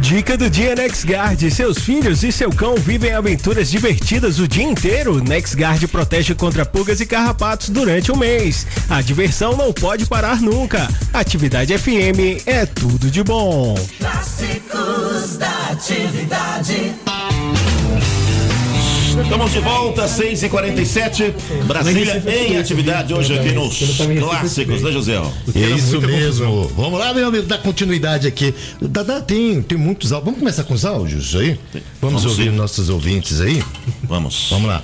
Dica do dia NexGard. Seus filhos e seu cão vivem aventuras divertidas o dia inteiro. NexGard protege contra pulgas e carrapatos durante o mês. A diversão não pode parar nunca. Atividade FM é tudo de bom. Clássicos da atividade. Estamos de volta, 6h47. Brasília em atividade hoje aqui nos Clássicos, né, José? É isso mesmo. Vamos lá, meu amigo, dar continuidade aqui. Tem muitos áudios. Vamos começar com os áudios aí? Vamos ouvir sim. Nossos ouvintes aí? Vamos lá.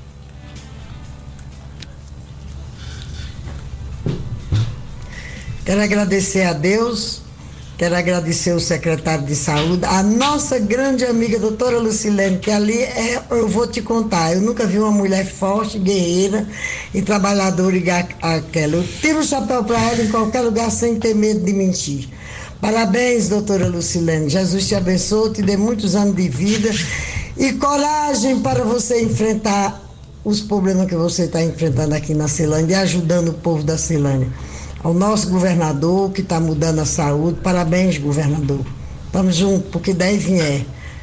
Quero agradecer a Deus. Quero agradecer o secretário de saúde, a nossa grande amiga doutora Lucilene, que ali eu vou te contar, eu nunca vi uma mulher forte, guerreira e trabalhadora igual aquela. Eu tiro o chapéu para ela em qualquer lugar sem ter medo de mentir. Parabéns, doutora Lucilene, Jesus te abençoe, te dê muitos anos de vida e coragem para você enfrentar os problemas que você está enfrentando aqui na Ceilândia e ajudando o povo da Ceilândia. Ao nosso governador que está mudando a saúde, parabéns, governador. Vamos juntos, porque daí vier.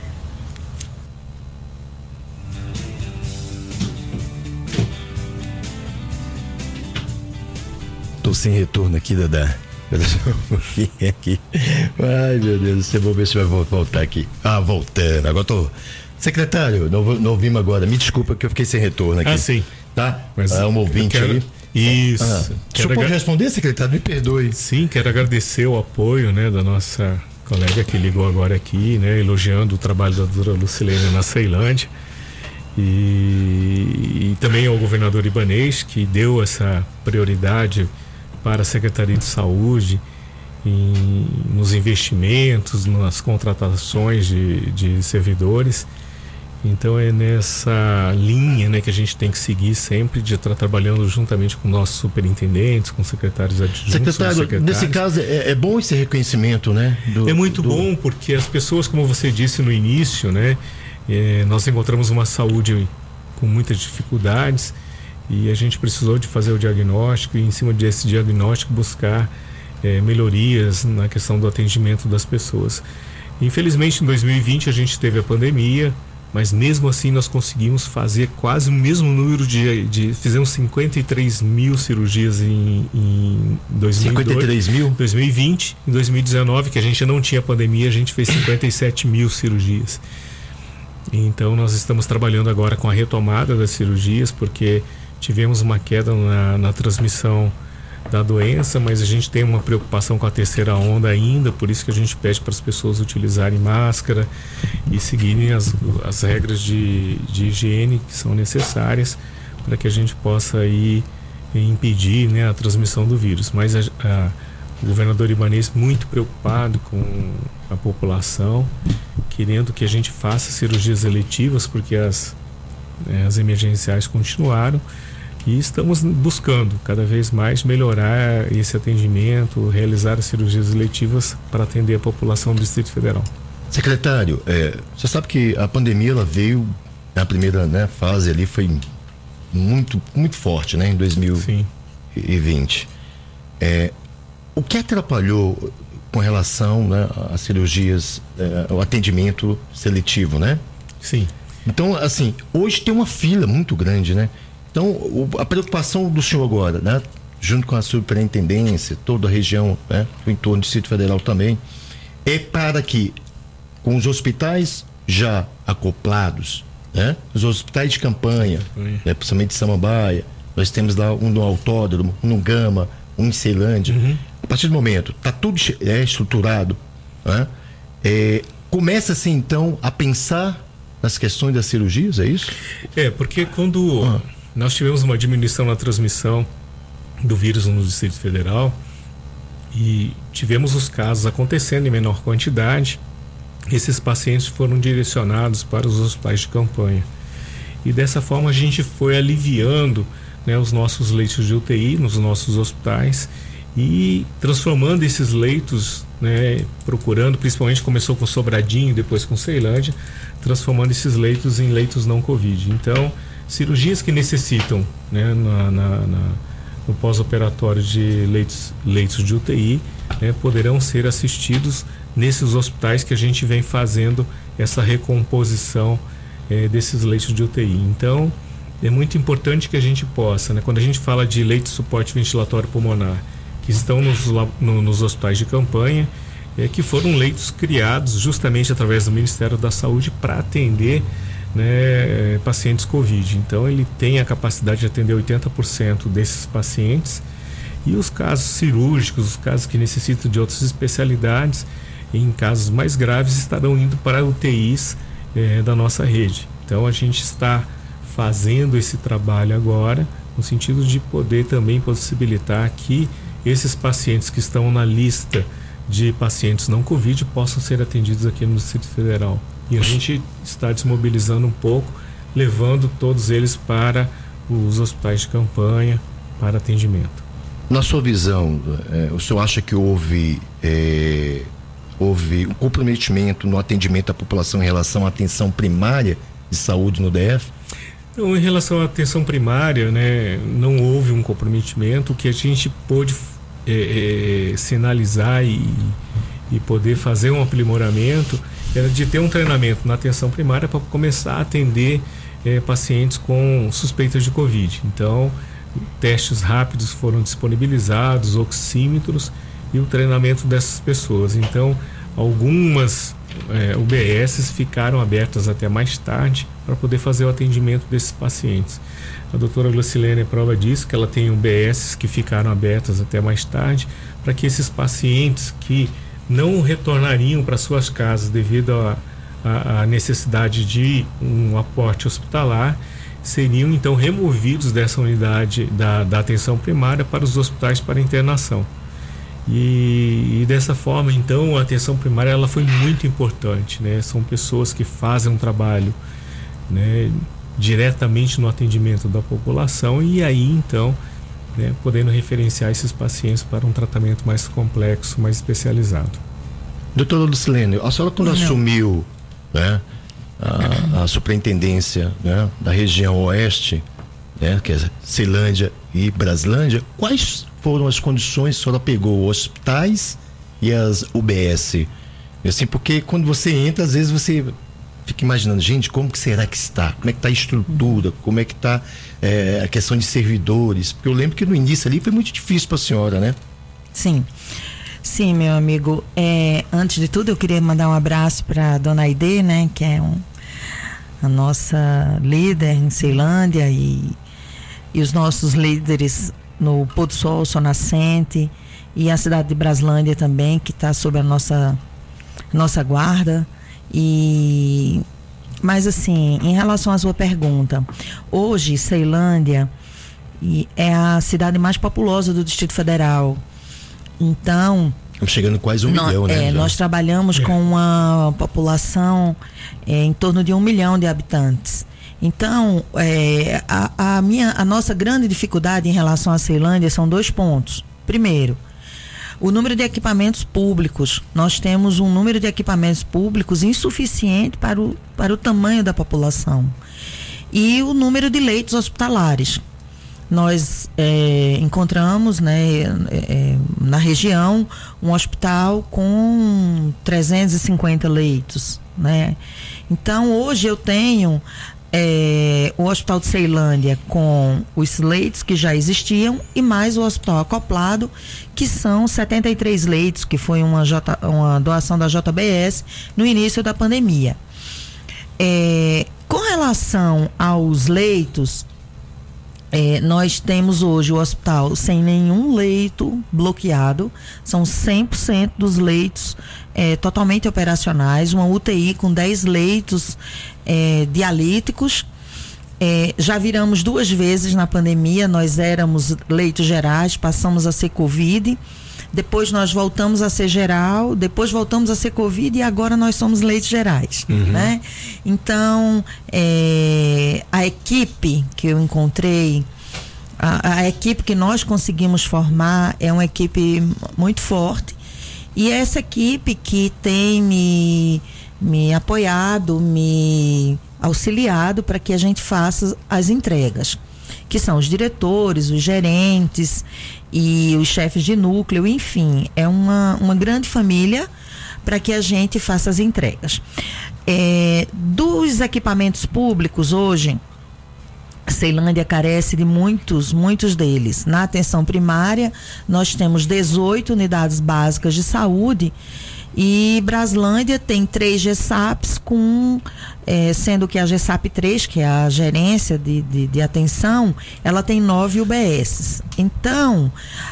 Tô sem retorno aqui, Dadá. Aqui. Ai, meu Deus, vou ver se vai voltar aqui. Voltando. Agora tô. Secretário, não ouvimos agora. Me desculpa que eu fiquei sem retorno aqui. Sim. Tá? Mas um ouvinte ali. Isso. O senhor pode responder, secretário? Me perdoe. Sim, quero agradecer o apoio, né, da nossa colega que ligou agora aqui, né, elogiando o trabalho da doutora Lucilene na Ceilândia e também ao governador Ibanez, que deu essa prioridade para a Secretaria de Saúde nos investimentos, nas contratações de servidores. Então é nessa linha, né, que a gente tem que seguir sempre, de estar trabalhando juntamente com nossos superintendentes, com secretários adjuntos. Secretário, nesse caso é bom esse reconhecimento, né? É muito bom, porque as pessoas, como você disse no início, né, nós encontramos uma saúde com muitas dificuldades e a gente precisou de fazer o diagnóstico e, em cima desse diagnóstico, buscar melhorias na questão do atendimento das pessoas. Infelizmente, em 2020 a gente teve a pandemia, mas mesmo assim nós conseguimos fazer quase o mesmo número fizemos 53 mil cirurgias em 2020. Em 2019, que a gente não tinha pandemia, a gente fez 57 mil cirurgias. Então nós estamos trabalhando agora com a retomada das cirurgias, porque tivemos uma queda na transmissão da doença, mas a gente tem uma preocupação com a terceira onda ainda, por isso que a gente pede para as pessoas utilizarem máscara e seguirem as regras de higiene que são necessárias para que a gente possa aí impedir, né, a transmissão do vírus. Mas o governador Ibanez muito preocupado com a população, querendo que a gente faça cirurgias eletivas, porque as emergenciais continuaram. E estamos buscando cada vez mais melhorar esse atendimento, realizar as cirurgias eletivas para atender a população do Distrito Federal. Secretário, você sabe que a pandemia ela veio na primeira, né, fase ali, foi muito, muito forte, né, em 2020. O que atrapalhou com relação, né, às cirurgias, o atendimento seletivo, né? Sim. Então, assim, hoje tem uma fila muito grande, né? Então, a preocupação do senhor agora, né, junto com a superintendência, toda a região, né, o entorno do Distrito Federal também, é para que, com os hospitais já acoplados, né, os hospitais de campanha, né, principalmente de Samambaia, nós temos lá um no Autódromo, um no Gama, um em Ceilândia. A partir do momento, está tudo estruturado, né, começa-se então a pensar nas questões das cirurgias, é isso? Porque quando nós tivemos uma diminuição na transmissão do vírus no Distrito Federal e tivemos os casos acontecendo em menor quantidade, esses pacientes foram direcionados para os hospitais de campanha. E dessa forma a gente foi aliviando, né, os nossos leitos de UTI nos nossos hospitais e transformando esses leitos, né, procurando, principalmente começou com Sobradinho, depois com Ceilândia, transformando esses leitos em leitos não Covid. Então, cirurgias que necessitam, né, no pós-operatório de leitos de UTI, poderão ser assistidos nesses hospitais que a gente vem fazendo essa recomposição desses leitos de UTI. Então, é muito importante que a gente possa, quando a gente fala de leitos de suporte ventilatório pulmonar, que estão nos hospitais de campanha, que foram leitos criados justamente através do Ministério da Saúde para atender pacientes Covid. Então, ele tem a capacidade de atender 80% desses pacientes, e os casos cirúrgicos, os casos que necessitam de outras especialidades, em casos mais graves, estarão indo para UTIs da nossa rede. Então, a gente está fazendo esse trabalho agora, no sentido de poder também possibilitar que esses pacientes que estão na lista de pacientes não Covid possam ser atendidos aqui no Distrito Federal. E a gente está desmobilizando um pouco, levando todos eles para os hospitais de campanha para atendimento. Na sua visão, o senhor acha que houve um comprometimento no atendimento à população em relação à atenção primária de saúde no DF? Então, em relação à atenção primária, não houve um comprometimento. O que a gente pôde sinalizar e poder fazer um aprimoramento era de ter um treinamento na atenção primária para começar a atender pacientes com suspeitas de Covid. Então, testes rápidos foram disponibilizados, oxímetros e o treinamento dessas pessoas. Então, algumas UBSs ficaram abertas até mais tarde para poder fazer o atendimento desses pacientes. A doutora Lucilene é prova disso, que ela tem UBSs que ficaram abertas até mais tarde, para que esses pacientes que não retornariam para suas casas devido à necessidade de um aporte hospitalar, seriam então removidos dessa unidade da atenção primária para os hospitais para internação. E dessa forma, então, a atenção primária ela foi muito importante, São pessoas que fazem um trabalho, diretamente no atendimento da população, e aí então, podendo referenciar esses pacientes para um tratamento mais complexo, mais especializado. Doutora Lucilene, a senhora quando assumiu a superintendência da região oeste, que é Ceilândia e Braslândia, quais foram as condições que a senhora pegou, hospitais e as UBS? Assim, porque quando você entra, às vezes você fica imaginando, gente, como que será que está? Como é que está a estrutura? Como é que está a questão de servidores? Porque eu lembro que no início ali foi muito difícil para a senhora, Sim, meu amigo. Antes de tudo, eu queria mandar um abraço para a dona Aide, que é a nossa líder em Ceilândia e os nossos líderes no Pôr do Sol, Sol Nascente, e a cidade de Braslândia também, que está sob a nossa guarda. Mas assim, em relação à sua pergunta, hoje Ceilândia é a cidade mais populosa do Distrito Federal. Então, estamos chegando quase 1 milhão, nós trabalhamos com uma população em torno de 1 milhão de habitantes. Então, a nossa grande dificuldade em relação à Ceilândia são 2 pontos. Primeiro, o número de equipamentos públicos. Nós temos um número de equipamentos públicos insuficiente para o tamanho da população. E o número de leitos hospitalares. Nós encontramos na região um hospital com 350 leitos. Então, hoje eu tenho o Hospital de Ceilândia com os leitos que já existiam e mais o hospital acoplado, que são 73 leitos, que foi uma doação da JBS no início da pandemia. Com relação aos leitos, nós temos hoje o hospital sem nenhum leito bloqueado, são 100% dos leitos totalmente operacionais, uma UTI com 10 leitos dialíticos. Já viramos 2 vezes na pandemia, nós éramos leitos gerais, passamos a ser Covid, depois nós voltamos a ser geral, depois voltamos a ser Covid e agora nós somos leitos gerais. Então, a equipe que eu encontrei, a equipe que nós conseguimos formar é uma equipe muito forte, e essa equipe que tem me apoiado, me auxiliado para que a gente faça as entregas. que são os diretores, os gerentes e os chefes de núcleo, enfim, é uma grande família para que a gente faça as entregas. Dos equipamentos públicos hoje, Ceilândia carece de muitos deles. Na atenção primária, nós temos 18 unidades básicas de saúde e Braslândia tem 3 GSAPs, sendo que a GSAP 3, que é a gerência de atenção, ela tem 9 UBSs. Então,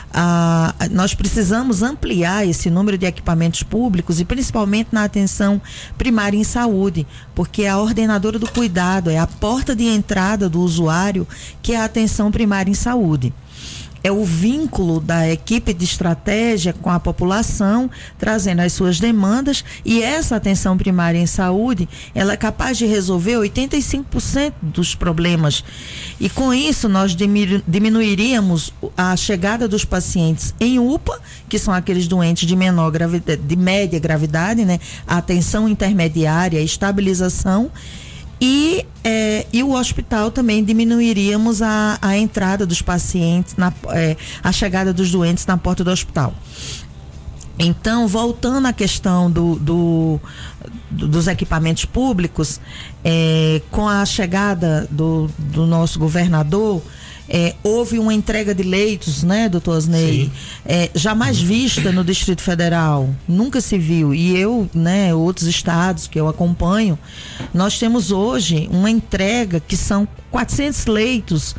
nós precisamos ampliar esse número de equipamentos públicos e principalmente na atenção primária em saúde, porque a ordenadora do cuidado é a porta de entrada do usuário, que é a atenção primária em saúde. É o vínculo da equipe de estratégia com a população, trazendo as suas demandas, e essa atenção primária em saúde, ela é capaz de resolver 85% dos problemas. E com isso nós diminuiríamos a chegada dos pacientes em UPA, que são aqueles doentes de menor gravidade, de média gravidade, né? A atenção intermediária, a estabilização. E o hospital também diminuiríamos a entrada dos pacientes, a chegada dos doentes na porta do hospital. Então, voltando à questão dos equipamentos públicos, com a chegada do nosso governador, houve uma entrega de leitos, né, doutor Osnei? Jamais vista no Distrito Federal, nunca se viu. E outros estados que eu acompanho, nós temos hoje uma entrega que são 400 leitos.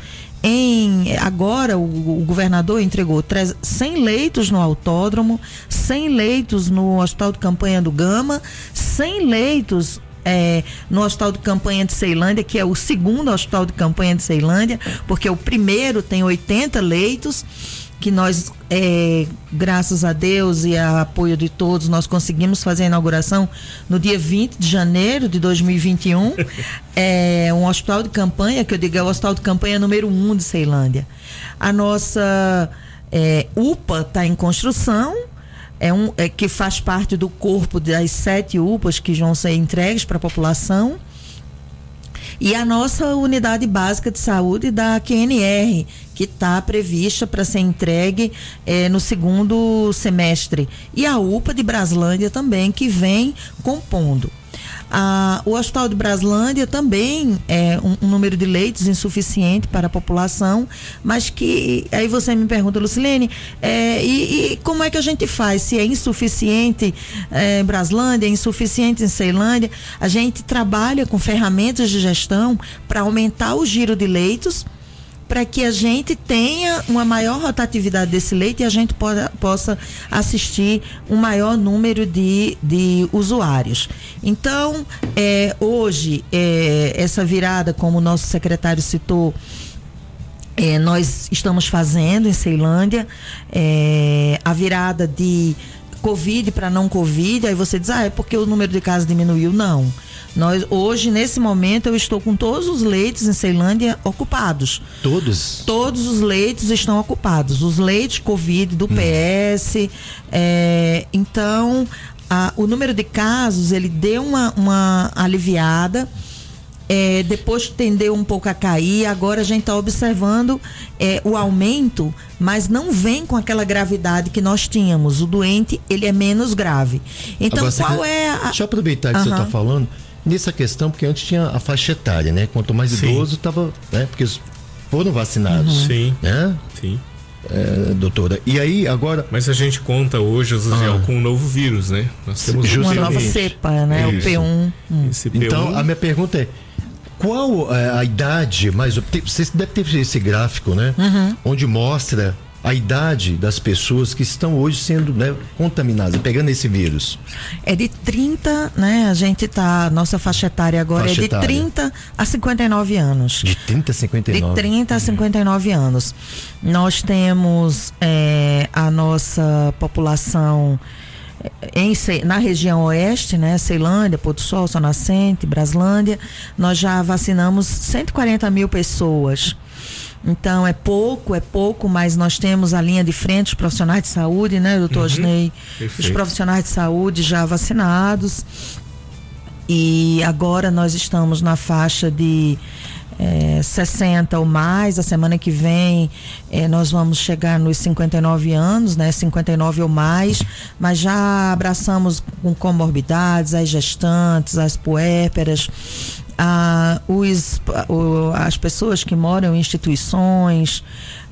Agora o governador entregou 100 leitos no autódromo, 100 leitos no Hospital de Campanha do Gama, 100 leitos no Hospital de Campanha de Ceilândia, que é o segundo Hospital de Campanha de Ceilândia, porque o primeiro tem 80 leitos, que nós, graças a Deus e a apoio de todos, nós conseguimos fazer a inauguração no dia 20 de janeiro de 2021. Um hospital de campanha, que eu digo é o Hospital de Campanha número 1 de Ceilândia. A nossa UPA está em construção, que faz parte do corpo das 7 UPAs que vão ser entregues para a população. E a nossa unidade básica de saúde da QNR, que está prevista para ser entregue no segundo semestre. E a UPA de Braslândia também, que vem compondo. O Hospital de Braslândia também é um número de leitos insuficiente para a população, mas que aí você me pergunta, Lucilene, e como é que a gente faz? Se é insuficiente em Braslândia, é insuficiente em Ceilândia, a gente trabalha com ferramentas de gestão para aumentar o giro de leitos, para que a gente tenha uma maior rotatividade desse leito e a gente possa assistir um maior número de usuários. Então, hoje, essa virada, como o nosso secretário citou, nós estamos fazendo em Ceilândia a virada de Covid para não Covid. Aí você diz, é porque o número de casos diminuiu. Não. Hoje, nesse momento, eu estou com todos os leitos em Ceilândia ocupados. Todos? Todos os leitos estão ocupados. Os leitos Covid do PS. Então, o número de casos, ele deu uma aliviada. Depois tendeu um pouco a cair. Agora a gente está observando o aumento, mas não vem com aquela gravidade que nós tínhamos. O doente, ele é menos grave. Então, agora, deixa eu aproveitar que você está falando nessa questão, porque antes tinha a faixa etária, né? Quanto mais idoso estava, né? Porque foram vacinados. Sim. Né? Sim. Doutora, e aí agora... Mas a gente conta hoje, Zé, com um novo vírus, né? Nós temos uma nova cepa, né? O P1. Esse P1. Então, a minha pergunta é, qual a idade, você deve ter esse gráfico, né? Onde mostra a idade das pessoas que estão hoje sendo, né, contaminadas, pegando esse vírus. É de 30, né? Nossa faixa etária agora é de 30 a 59 anos. De 30 a 59? De 30 a 59 anos. Nós temos a nossa população na região oeste, né? Ceilândia, Porto Sol, Sol Nascente, Braslândia. Nós já vacinamos 140 mil pessoas. Então é pouco, mas nós temos a linha de frente, os profissionais de saúde, né, doutor Osnei? Os profissionais de saúde já vacinados. E agora nós estamos na faixa de 60 ou mais. A semana que vem nós vamos chegar nos 59 anos, né? 59 ou mais, mas já abraçamos com comorbidades, as gestantes, as puérperas, as pessoas que moram em instituições,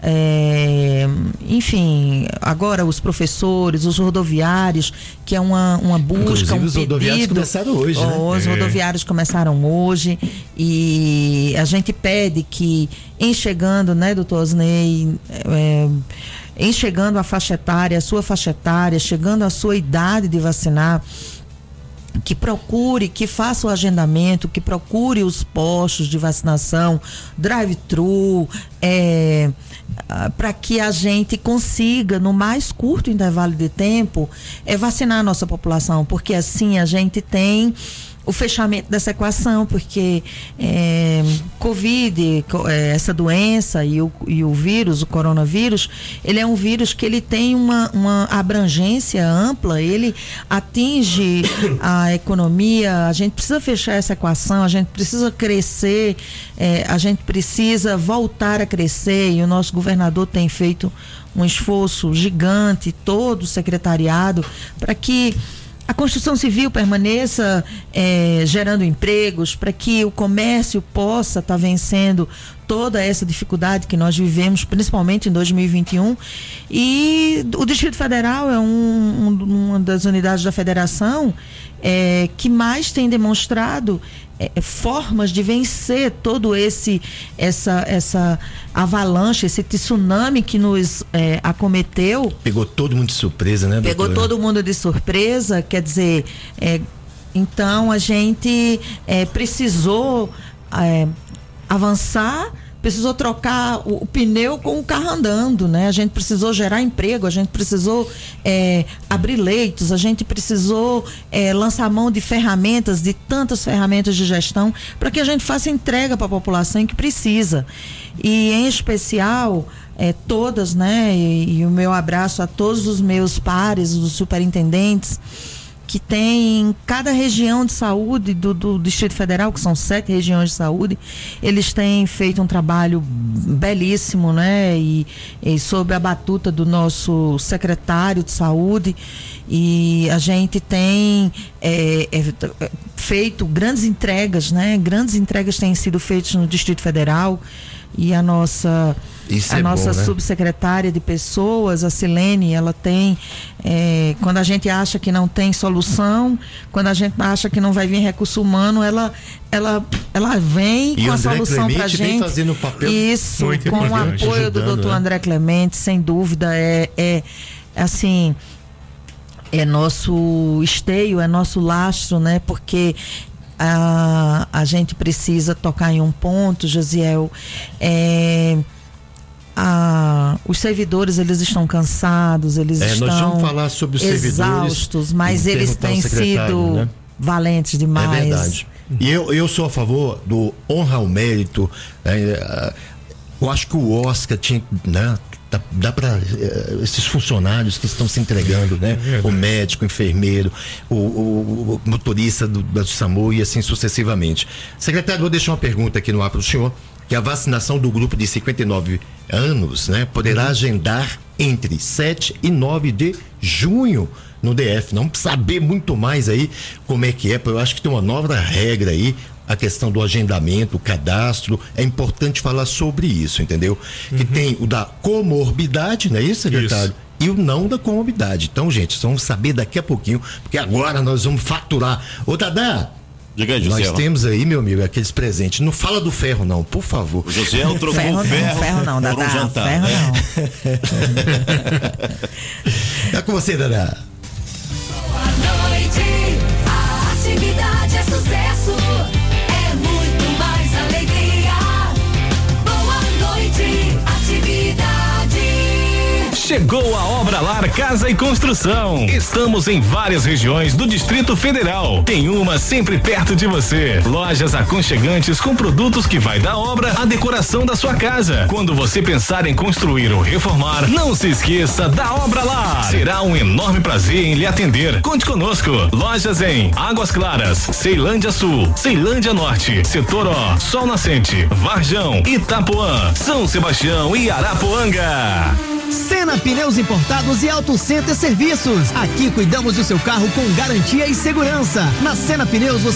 enfim, agora os professores, os rodoviários, que é uma busca, inclusive, os rodoviários começaram hoje, né? Os rodoviários começaram hoje, e a gente pede que, em chegando, né, doutor Osney, em chegando a faixa etária, a sua faixa etária, chegando a sua idade de vacinar, que procure, que faça o agendamento, que procure os postos de vacinação, drive-thru, para que a gente consiga, no mais curto intervalo de tempo, vacinar a nossa população, porque assim a gente tem o fechamento dessa equação, porque Covid, essa doença e o vírus, o coronavírus, ele é um vírus que ele tem uma abrangência ampla, ele atinge a economia. A gente precisa fechar essa equação, a gente precisa crescer, a gente precisa voltar a crescer, e o nosso governador tem feito um esforço gigante, todo o secretariado, para que a construção civil permaneça gerando empregos, para que o comércio possa estar vencendo toda essa dificuldade que nós vivemos, principalmente em 2021. E o Distrito Federal é uma das unidades da federação que mais tem demonstrado formas de vencer todo essa avalanche, esse tsunami que nos acometeu. Pegou todo mundo de surpresa, né, doutora? Pegou todo mundo de surpresa, quer dizer, então a gente precisou avançar, precisou trocar o pneu com o carro andando, né? A gente precisou gerar emprego, a gente precisou abrir leitos, a gente precisou lançar mão de ferramentas, de tantas ferramentas de gestão, para que a gente faça entrega para a população que precisa. E em especial, todas, né? E o meu abraço a todos os meus pares, os superintendentes, que tem em cada região de saúde do Distrito Federal, que são 7 regiões de saúde. Eles têm feito um trabalho belíssimo, né? E sob a batuta do nosso secretário de saúde, e a gente tem feito grandes entregas, né? Grandes entregas têm sido feitas no Distrito Federal, e a nossa subsecretária de pessoas, a Silene, ela tem, quando a gente acha que não tem solução, quando a gente acha que não vai vir recurso humano, ela vem com a solução pra gente. Vem fazendo um papel isso, muito com o apoio ajudando, do doutor André Clemente, sem dúvida, assim, é nosso esteio, é nosso lastro, né? Porque a gente precisa tocar em um ponto, Josiel. Os servidores, eles estão cansados, eles estão nós vamos falar sobre os exaustos, mas eles têm sido, né, valentes demais. É verdade. E eu sou a favor do honra ao mérito. Eu acho que o Oscar tinha, né, dá para esses funcionários que estão se entregando, né? O médico, o enfermeiro, o motorista do SAMU e assim sucessivamente. Secretário, vou deixar uma pergunta aqui no ar para o senhor, que a vacinação do grupo de 59 anos, né, poderá agendar entre 7 e 9 de junho no DF. Não saber muito mais aí como é que é, porque eu acho que tem uma nova regra aí, a questão do agendamento, o cadastro. É importante falar sobre isso, entendeu? Que tem o da comorbidade, não é isso, secretário? Isso. E o não da comorbidade. Então, gente, vamos saber daqui a pouquinho, porque agora nós vamos faturar. Ô, Dadá, diga aí, José. Nós temos aí, meu amigo, aqueles presentes. Não fala do ferro, não, por favor. O José trocou ferro não, Dadá, por um jantar. Ferro não. Tá com você, Dadá. Boa noite, a atividade é sucesso. É muito mais alegria. Boa noite, atividade. Chegou a obra lá Lar Casa e Construção. Estamos em várias regiões do Distrito Federal. Tem uma sempre perto de você. Lojas aconchegantes com produtos que vai da obra à decoração da sua casa. Quando você pensar em construir ou reformar, não se esqueça da Obra Lar. Será um enorme prazer em lhe atender. Conte conosco. Lojas em Águas Claras, Ceilândia Sul, Ceilândia Norte, Setor O, Sol Nascente, Varjão, Itapuã, São Sebastião e Arapuanga. Sena Pneus Importados e Auto Center Serviços. Aqui cuidamos do seu carro com garantia e segurança. Na Sena Pneus você